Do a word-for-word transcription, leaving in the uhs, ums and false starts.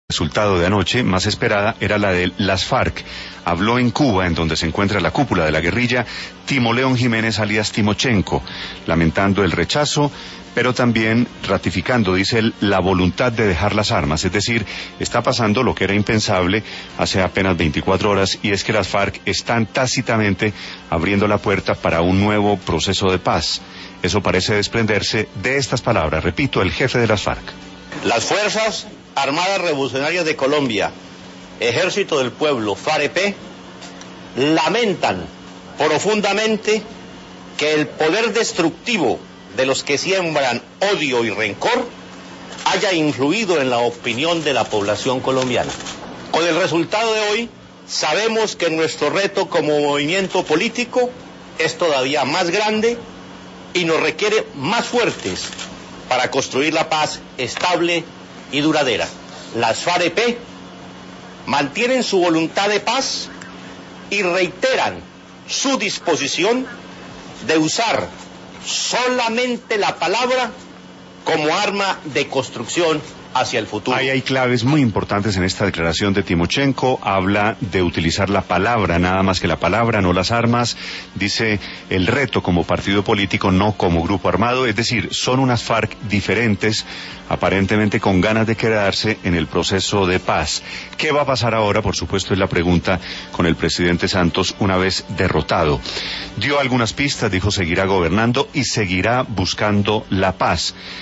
Resultado de anoche, más esperada, era la de las FARC. Habló en Cuba, en donde se encuentra la cúpula de la guerrilla, Timo León Jiménez alias Timochenko, lamentando el rechazo, pero también ratificando, dice él, la voluntad de dejar las armas. Es decir, está pasando lo que era impensable hace apenas veinticuatro horas, y es que las FARC están tácitamente abriendo la puerta para un nuevo proceso de paz. Eso parece desprenderse de estas palabras. Repito, el jefe de las FARC. Las Fuerzas Armadas Revolucionarias de Colombia, Ejército del Pueblo, FAREP, lamentan profundamente que el poder destructivo de los que siembran odio y rencor haya influido en la opinión de la población colombiana. Con el resultado de hoy, sabemos que nuestro reto como movimiento político es todavía más grande y nos requiere más fuertes para construir la paz estable y duradera. Las FAREP mantienen su voluntad de paz y reiteran su disposición de usar solamente la palabra como arma de construcción hacia el futuro. Ahí hay claves muy importantes en esta declaración de Timochenko. Habla de utilizar la palabra, nada más que la palabra, no las armas. Dice el reto como partido político, no como grupo armado. Es decir, son unas FARC diferentes, aparentemente con ganas de quedarse en el proceso de paz. ¿Qué va a pasar ahora? Por supuesto, es la pregunta con el presidente Santos una vez derrotado. Dio algunas pistas, dijo seguirá gobernando y seguirá buscando la paz.